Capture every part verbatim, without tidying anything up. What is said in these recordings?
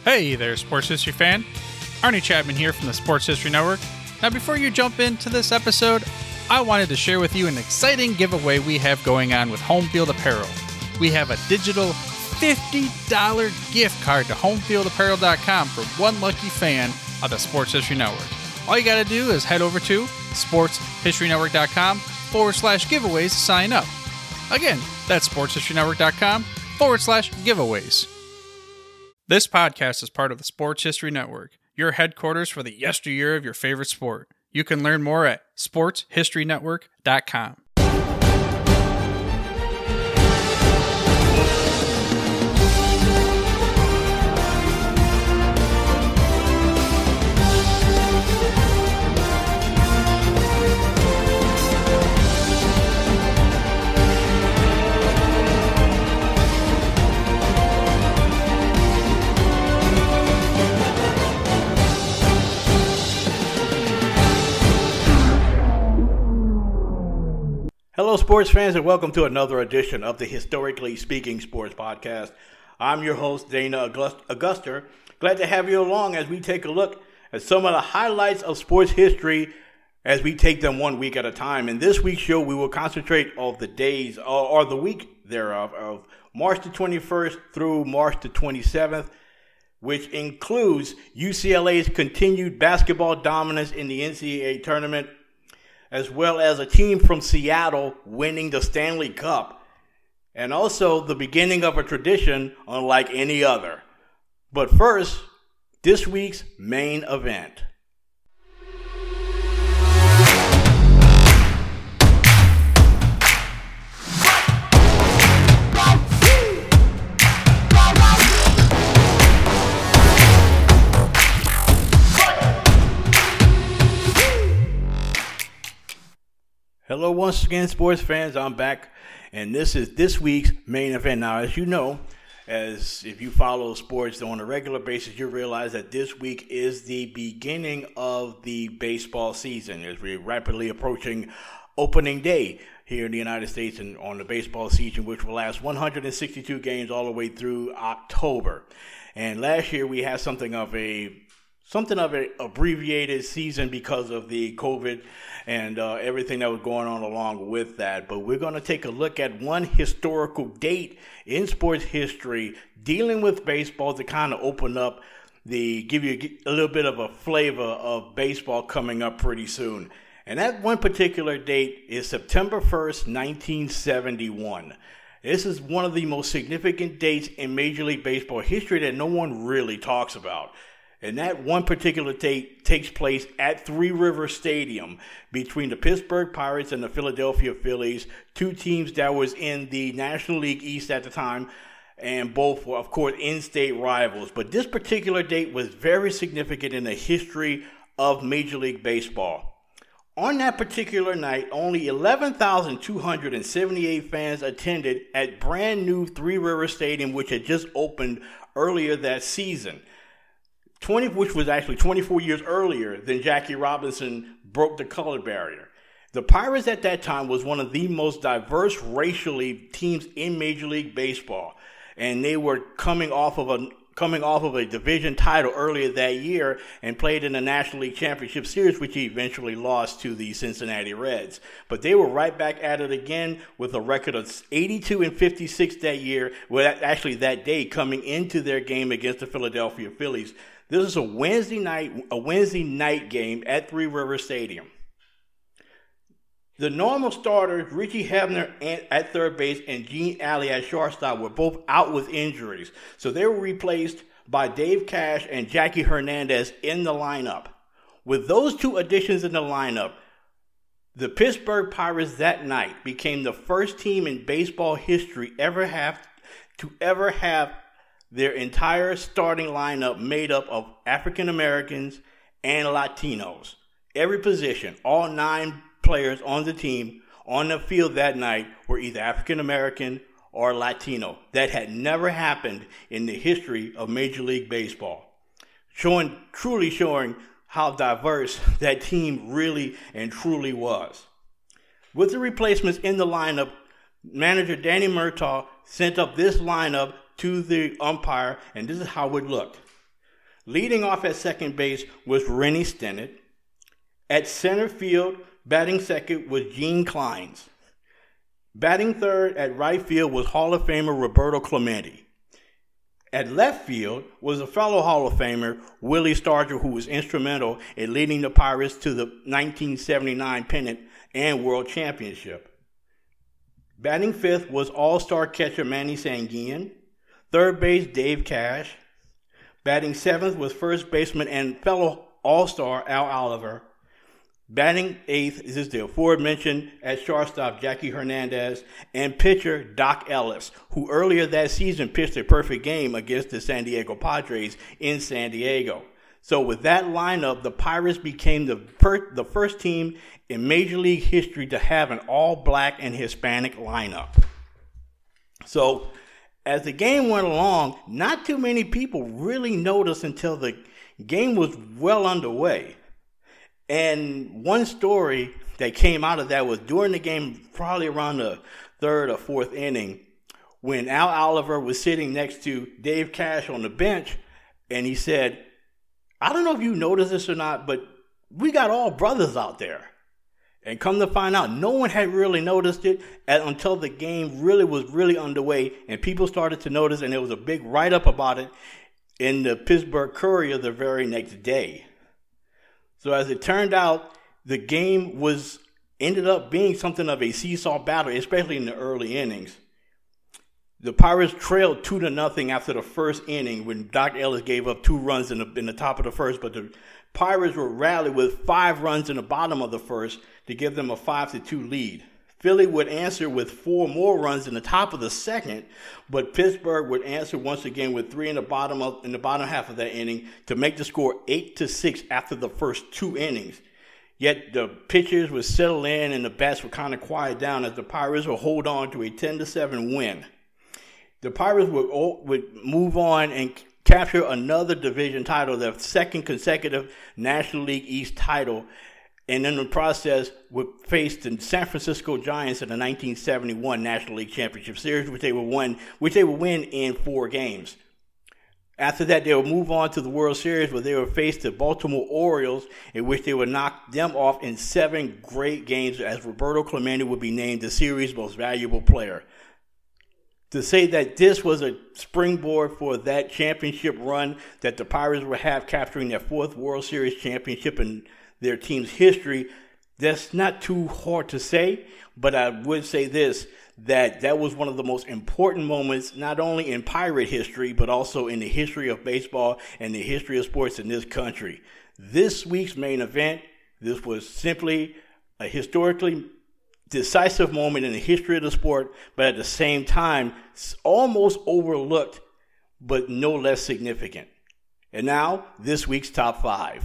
Hey there, sports history fan. Arnie Chapman here from the Sports History Network. Now, before you jump into this episode, I wanted to share with you an exciting giveaway we have going on with Home Field Apparel. We have a digital fifty dollars gift card to home field apparel dot com for one lucky fan of the Sports History Network. All you got to do is head over to sports history network dot com forward slash giveaways to sign up. Again, that's sports history network dot com forward slash giveaways. This podcast is part of the Sports History Network, your headquarters for the yesteryear of your favorite sport. You can learn more at sports history network dot com. Hello, sports fans, and welcome to another edition of the Historically Speaking Sports Podcast. I'm your host, Dana August- Auguster. Glad to have you along as we take a look at some of the highlights of sports history as we take them one week at a time. In this week's show, we will concentrate on the days, or, or the week thereof, of March the twenty-first through March the twenty-seventh, which includes U C L A's continued basketball dominance in the N C double A tournament, as well as a team from Seattle winning the Stanley Cup, and also the beginning of a tradition unlike any other. But first, this week's main event. Hello once again, sports fans. I'm back, and this is this week's main event. Now, as you know, as if you follow sports on a regular basis, you realize that this week is the beginning of the baseball season as we're rapidly approaching opening day here in the United States and on the baseball season, which will last one hundred sixty-two games all the way through October. And last year we had something of a Something of an abbreviated season because of the COVID and uh, everything that was going on along with that. But we're going to take a look at one historical date in sports history dealing with baseball to kind of open up the, give you a little bit of a flavor of baseball coming up pretty soon. And that one particular date is September first, nineteen seventy-one. This is one of the most significant dates in Major League Baseball history that no one really talks about. And that one particular date takes place at Three Rivers Stadium between the Pittsburgh Pirates and the Philadelphia Phillies, two teams that was in the National League East at the time, and both were, of course, in-state rivals. But this particular date was very significant in the history of Major League Baseball. On that particular night, only eleven thousand two hundred seventy-eight fans attended at brand new Three Rivers Stadium, which had just opened earlier that season. twenty, which was actually twenty-four years earlier than Jackie Robinson broke the color barrier. The Pirates at that time was one of the most diverse racially teams in Major League Baseball, and they were coming off of a coming off of a division title earlier that year and played in the National League Championship Series, which he eventually lost to the Cincinnati Reds. But they were right back at it again with a record of eighty-two and fifty-six that year, well, actually that day, coming into their game against the Philadelphia Phillies. This is a Wednesday night, a Wednesday night game at Three Rivers Stadium. The normal starters, Richie Hebner at third base and Gene Alley at shortstop, were both out with injuries. So they were replaced by Dave Cash and Jackie Hernandez in the lineup. With those two additions in the lineup, the Pittsburgh Pirates that night became the first team in baseball history ever have to ever have their entire starting lineup made up of African Americans and Latinos. Every position, all nine players on the team on the field that night were either African American or Latino. That had never happened in the history of Major League Baseball. Showing, truly showing how diverse that team really and truly was. With the replacements in the lineup, manager Danny Murtaugh sent up this lineup to the umpire, and this is how it looked. Leading off at second base was Rennie Stennett. At center field, batting second was Gene Clines. Batting third at right field was Hall of Famer Roberto Clemente. At left field was a fellow Hall of Famer, Willie Stargell, who was instrumental in leading the Pirates to the nineteen seventy-nine pennant and World Championship. Batting fifth was All-Star catcher Manny Sanguillen. Third base, Dave Cash. Batting seventh was first baseman and fellow All-Star Al Oliver. Batting eighth is the aforementioned at shortstop Jackie Hernandez, and pitcher Doc Ellis, who earlier that season pitched a perfect game against the San Diego Padres in San Diego. So with that lineup, the Pirates became the first, the first team in Major League history to have an all-black and Hispanic lineup. So as the game went along, not too many people really noticed until the game was well underway. And one story that came out of that was during the game, probably around the third or fourth inning, when Al Oliver was sitting next to Dave Cash on the bench, and he said, I don't know if you noticed this or not, but we got all brothers out there. And come to find out, no one had really noticed it until the game really was really underway, and people started to notice, and there was a big write-up about it in the Pittsburgh Courier the very next day. So as it turned out, the game was ended up being something of a seesaw battle, especially in the early innings. The Pirates trailed two to nothing after the first inning when Doc Ellis gave up two runs in the, in the top of the first, but the Pirates were rallied with five runs in the bottom of the first to give them a five to two lead. Philly would answer with four more runs in the top of the second, but Pittsburgh would answer once again with three in the bottom of in the bottom half of that inning to make the score eight to six after the first two innings. Yet the pitchers would settle in and the bats would kind of quiet down as the Pirates would hold on to a ten to seven win. The Pirates would would move on and capture another division title, their second consecutive National League East title, and in the process would face the San Francisco Giants in the nineteen seventy-one National League Championship Series, which they would win, which they would win in four games. After that, they would move on to the World Series, where they would face the Baltimore Orioles, in which they would knock them off in seven great games, as Roberto Clemente would be named the series' most valuable player. To say that this was a springboard for that championship run that the Pirates would have, capturing their fourth World Series championship in their team's history, that's not too hard to say, but I would say this, that that was one of the most important moments, not only in Pirate history, but also in the history of baseball and the history of sports in this country. This week's main event, this was simply a historically decisive moment in the history of the sport, but at the same time, almost overlooked, but no less significant. And now, this week's top five.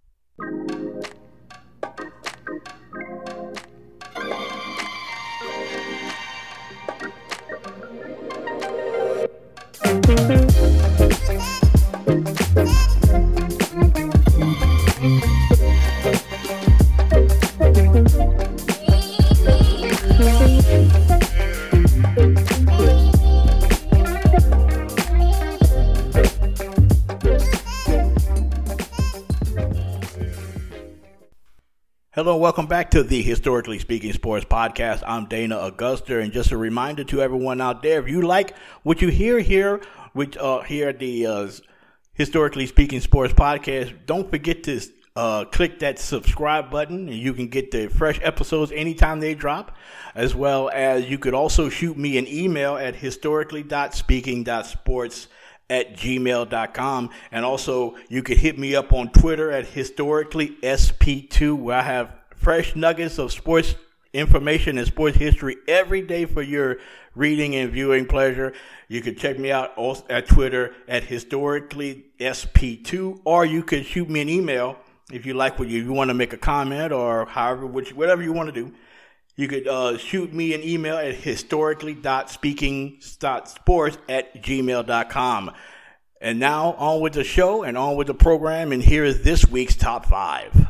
Hello, welcome back to the Historically Speaking Sports Podcast. I'm Dana Augusta, and just a reminder to everyone out there, if you like what you hear here, which uh, here at the uh, Historically Speaking Sports Podcast, don't forget to uh, click that subscribe button, and you can get the fresh episodes anytime they drop, as well as you could also shoot me an email at historically dot speaking dot sports at gmail dot com, and also you could hit me up on Twitter at historically S P two, where I have fresh nuggets of sports information and sports history every day for your reading and viewing pleasure. You can check me out also at Twitter at historically S P two, or you could shoot me an email if you like what you, you want to make a comment, or however, which, whatever you want to do. You could uh, shoot me an email at historically dot speaking dot sports at gmail dot com. And now on with the show and on with the program. And here is this week's top five.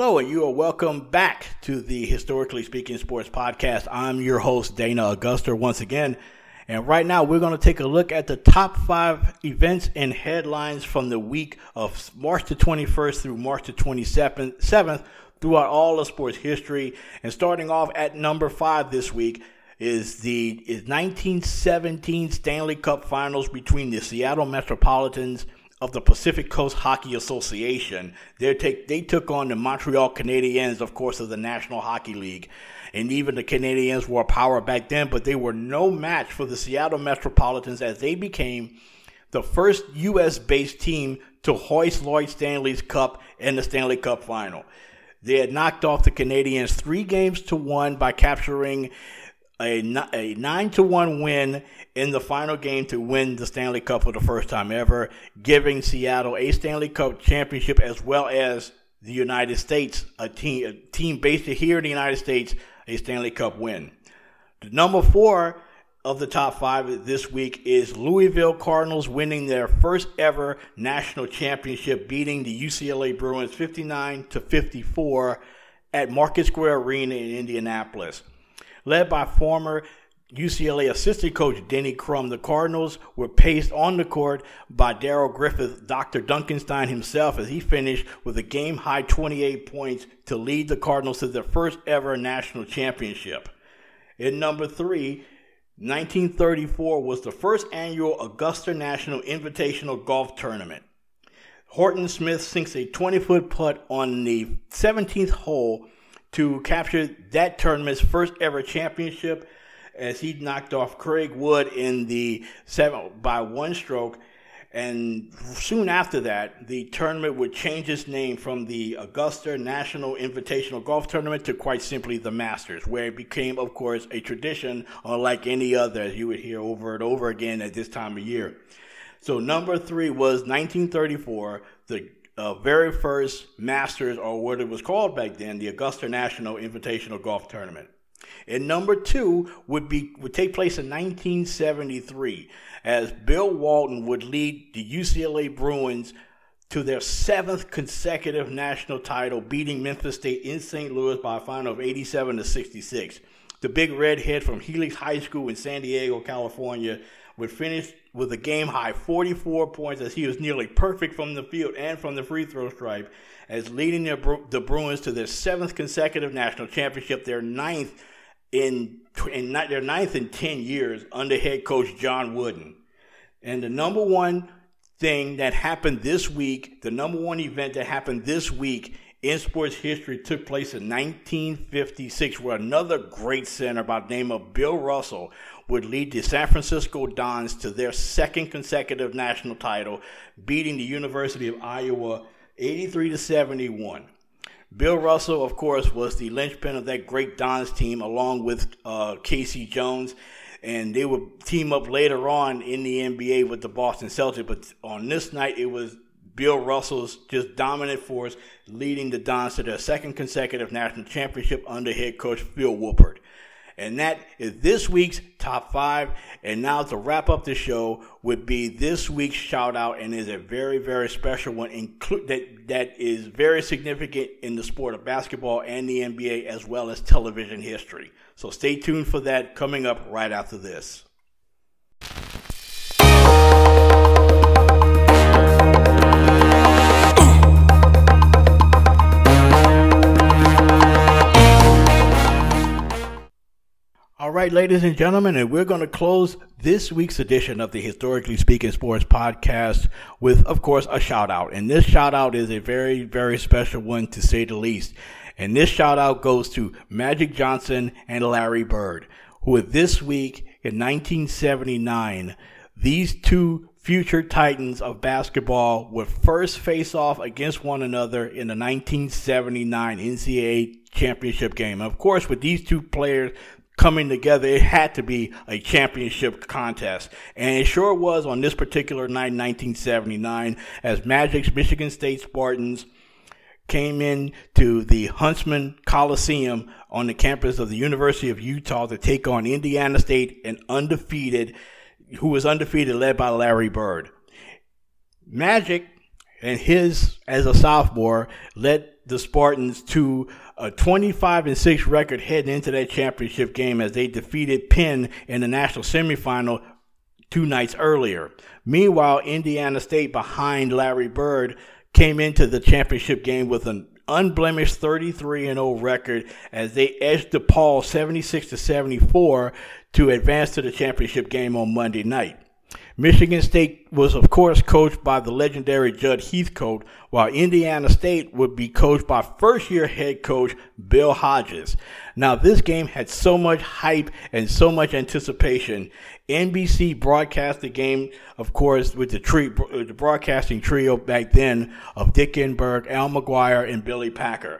Hello, and you are welcome back to the Historically Speaking Sports Podcast. I'm your host, Dana Augusta, once again. And right now, we're going to take a look at the top five events and headlines from the week of March the twenty-first through March the twenty-seventh throughout all of sports history. And starting off at number five this week is the is nineteen seventeen Stanley Cup Finals between the Seattle Metropolitans of the Pacific Coast Hockey Association. They take they took on the Montreal Canadiens, of course, of the National Hockey League. And even the Canadiens were a power back then, but they were no match for the Seattle Metropolitans as they became the first U S-based team to hoist Lloyd Stanley's Cup in the Stanley Cup Final. They had knocked off the Canadiens three games to one by capturing a, a nine to one win in the final game to win the Stanley Cup for the first time ever, giving Seattle a Stanley Cup championship as well as the United States, a team, a team based here in the United States, a Stanley Cup win. The number four of the top five this week is Louisville Cardinals winning their first ever national championship, beating the U C L A Bruins fifty-nine to fifty-four at Market Square Arena in Indianapolis. Led by former U C L A assistant coach Denny Crum, the Cardinals were paced on the court by Darrell Griffith, Doctor Duncanstein himself, as he finished with a game-high twenty-eight points to lead the Cardinals to their first ever national championship. In number three, nineteen thirty-four was the first annual Augusta National Invitational Golf Tournament. Horton Smith sinks a twenty-foot putt on the seventeenth hole to capture that tournament's first ever championship, as he knocked off Craig Wood in the seventh by one stroke. And soon after that, the tournament would change its name from the Augusta National Invitational Golf Tournament to quite simply the Masters, where it became, of course, a tradition unlike any other, as you would hear over and over again at this time of year. So number three was nineteen thirty-four, the uh, very first Masters, or what it was called back then, the Augusta National Invitational Golf Tournament. And number two would be would take place in nineteen seventy-three, as Bill Walton would lead the U C L A Bruins to their seventh consecutive national title, beating Memphis State in Saint Louis by a final of eighty-seven to sixty-six. The Big Redhead from Helix High School in San Diego, California, would finish with a game-high forty-four points, as he was nearly perfect from the field and from the free throw stripe, as leading the, Bru- the Bruins to their seventh consecutive national championship, their ninth in, in their ninth in ten years under head coach John Wooden. And the number one thing that happened this week, the number one event that happened this week in sports history took place in nineteen fifty-six, where another great center by the name of Bill Russell would lead the San Francisco Dons to their second consecutive national title, beating the University of Iowa eighty-three to seventy-one. Bill Russell, of course, was the linchpin of that great Dons team, along with uh, Casey Jones, and they would team up later on in the N B A with the Boston Celtics. But on this night, it was Bill Russell's just dominant force leading the Dons to their second consecutive national championship under head coach Phil Woolpert. And that is this week's top five. And now to wrap up the show would be this week's shout out, and is a very, very special one, include that that is very significant in the sport of basketball and the N B A, as well as television history. So stay tuned for that, coming up right after this. All right, ladies and gentlemen, and we're going to close this week's edition of the Historically Speaking Sports Podcast with, of course, a shout out. And this shout out is a very, very special one, to say the least. And this shout out goes to Magic Johnson and Larry Bird, who this week in nineteen seventy-nine, these two future titans of basketball would first face off against one another in the nineteen seventy-nine N C double A championship game. Of course, with these two players coming together, it had to be a championship contest. And it sure was on this particular night in nineteen seventy-nine, as Magic's Michigan State Spartans came in to the Huntsman Coliseum on the campus of the University of Utah to take on Indiana State, and undefeated, who was undefeated, led by Larry Bird. Magic and his, as a sophomore, led the Spartans to a twenty-five and six record heading into that championship game as they defeated Penn in the national semifinal two nights earlier. Meanwhile, Indiana State, behind Larry Bird, came into the championship game with an unblemished thirty-three and oh record as they edged DePaul seventy-six to seventy-four to advance to the championship game on Monday night. Michigan State was, of course, coached by the legendary Judd Heathcote, while Indiana State would be coached by first-year head coach Bill Hodges. Now, this game had so much hype and so much anticipation. N B C broadcast the game, of course, with the, tree, the broadcasting trio back then of Dick Enberg, Al McGuire, and Billy Packer.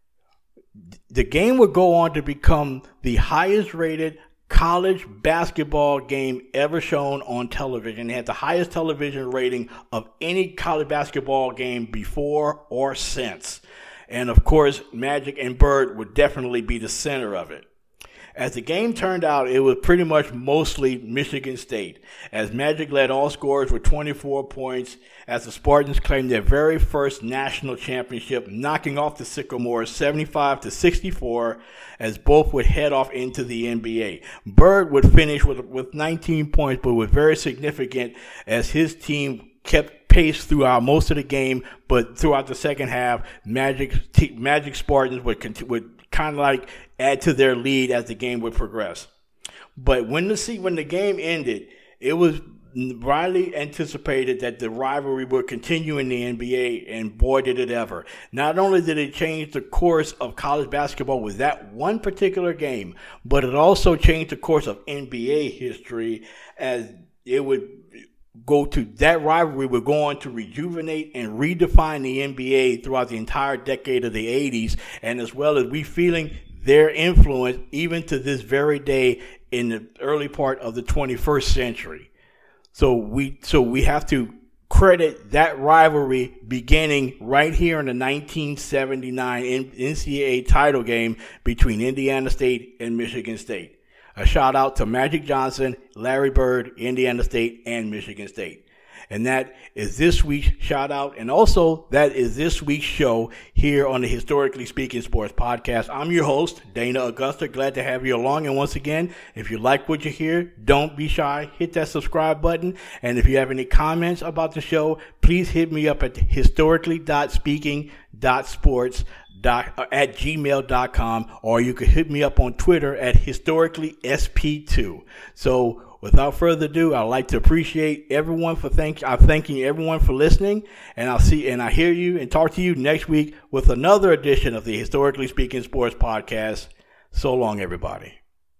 The game would go on to become the highest-rated college basketball game ever shown on television. It had the highest television rating of any college basketball game before or since. And of course, Magic and Bird would definitely be the center of it. As the game turned out, it was pretty much mostly Michigan State, as Magic led all scorers with twenty-four points, as the Spartans claimed their very first national championship, knocking off the Sycamores seventy-five to sixty-four, as both would head off into the N B A. Bird would finish with, with nineteen points, but was very significant as his team kept pace throughout most of the game, but throughout the second half, Magic, t- Magic Spartans would continue, would kind of like add to their lead as the game would progress. But when the when the game ended, it was widely anticipated that the rivalry would continue in the N B A, and boy did it ever. Not only did it change the course of college basketball with that one particular game, but it also changed the course of N B A history, as it would go to that rivalry would go on to rejuvenate and redefine the N B A throughout the entire decade of the eighties, and as well as we feeling their influence even to this very day in the early part of the twenty-first century. So we so we have to credit that rivalry beginning right here in the nineteen seventy-nine N C double A title game between Indiana State and Michigan State. A shout out to Magic Johnson, Larry Bird, Indiana State, and Michigan State. And that is this week's shout out. And also that is this week's show here on the Historically Speaking Sports Podcast. I'm your host, Dana Augusta. Glad to have you along. And once again, if you like what you hear, don't be shy. Hit that subscribe button. And if you have any comments about the show, please hit me up at historically speaking sports Dot, uh, at gmail dot com, or you could hit me up on Twitter at historically S P two. So without further ado, I'd like to appreciate everyone for thank I'm thanking everyone for listening, and I'll see and I hear you and talk to you next week with another edition of the Historically Speaking Sports Podcast. So long, everybody.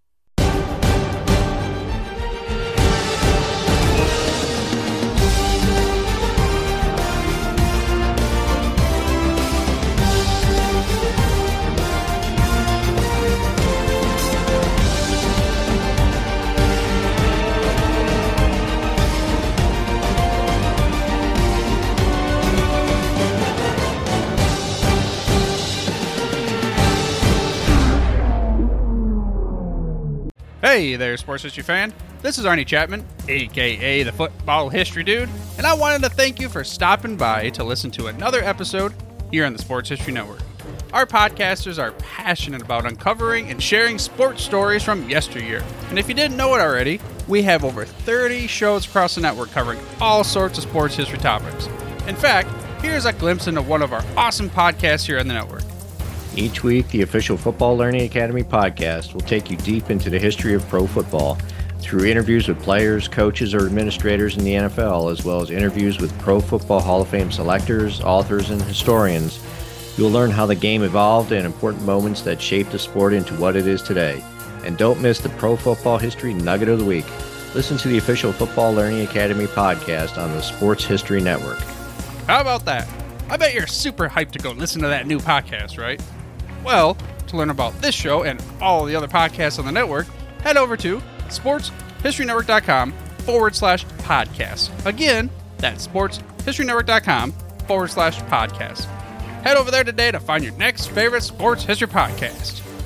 Hey there, sports history fan. This is Arnie Chapman, aka the Football History Dude, and I wanted to thank you for stopping by to listen to another episode here on the Sports History Network. Our podcasters are passionate about uncovering and sharing sports stories from yesteryear. And if you didn't know it already, we have over thirty shows across the network covering all sorts of sports history topics. In fact, here's a glimpse into one of our awesome podcasts here on the network. Each week, the official Football Learning Academy podcast will take you deep into the history of pro football through interviews with players, coaches, or administrators in the N F L, as well as interviews with Pro Football Hall of Fame selectors, authors, and historians. You'll learn how the game evolved and important moments that shaped the sport into what it is today. And don't miss the Pro Football History Nugget of the Week. Listen to the official Football Learning Academy podcast on the Sports History Network. How about that? I bet you're super hyped to go listen to that new podcast, right? Well, to learn about this show and all the other podcasts on the network, head over to sportshistorynetwork.com forward slash podcast. Again, that's sportshistorynetwork.com forward slash podcast. Head over there today to find your next favorite sports history podcast.